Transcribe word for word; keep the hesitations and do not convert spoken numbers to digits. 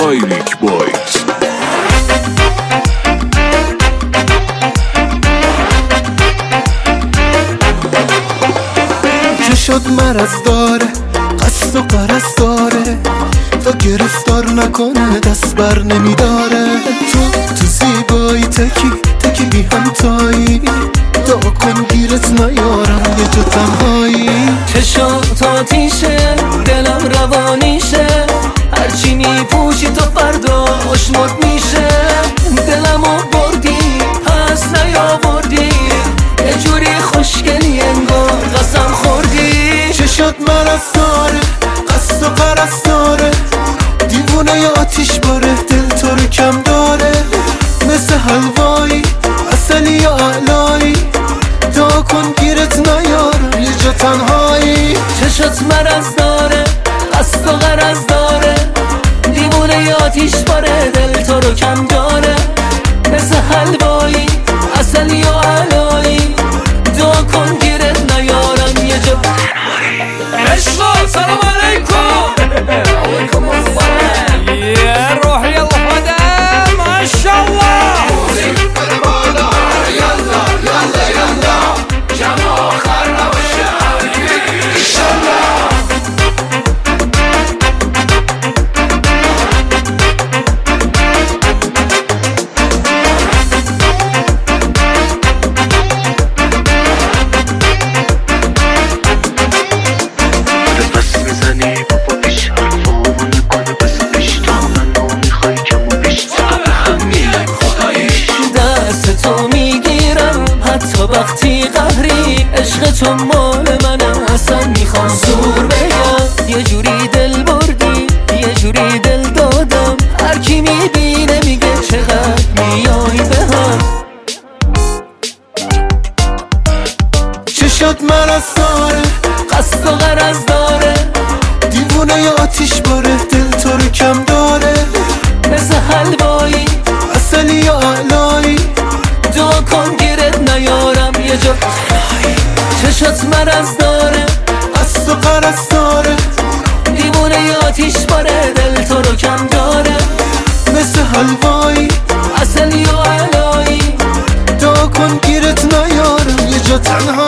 دایریک بایت. چه شد مرض داره، قصد و قرص داره، تا گرفتار نکنه دست بر نمیداره. تو تو زیبایی تکی تکی بی همتایی، دعا کن گیرت نیارم یه جا تنهایی. چشات آتیشه، دلم روانیشه، هرچی میپوشی تو فردا آشمات میشه. دلمو بردی پس نیاوردی، یه جوری خوشگلی انگار قسم خوردی. چشات مرض داره، قصد و قرص داره، دیوونه یا آتیش باره، دل تو رو کم داره. مثل حلوایی عسلی یا علایی، دعا کن گیرت نیارم یه جا تنهایی. چشات مرض داره، قصد و غرض داره، دیوونه ی آتیش باره، دل تو رو کم داره. مثل حلوایی عسلی و علایی، دعا کن گیرت نیارم یه جا. عشقا سلام علیکم. علیکم السلام. يا روح يلا فدا ما شاء الله. يلا يلا يلا جمع خرب الشعب ان شاء الله. وقتی قهری عشق تو مال منم، اصلا میخوام زور بگم. یه جوری دل بردی، یه جوری دل دادم، هر کی میبینه میگه چقدر میای به هم. چشات مرض داره، قصد و غرض داره، دیوونه یا آتیش باره، دل تو رو کم داره. مثل حلوایی عسلی یا علایی، دعا کن گیرت نیارم یه جا. چشات مرض داره، قصد و قرص داره، دیوونه ی آتیش باره، دل تو رو کم داره. مثل حلوایی عسلی و علایی، دعا کن گیرت نیارم یه جا تنها.